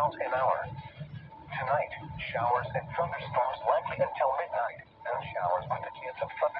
miles an hour. Tonight, showers and thunderstorms likely until midnight, and showers with a chance of thunderstorms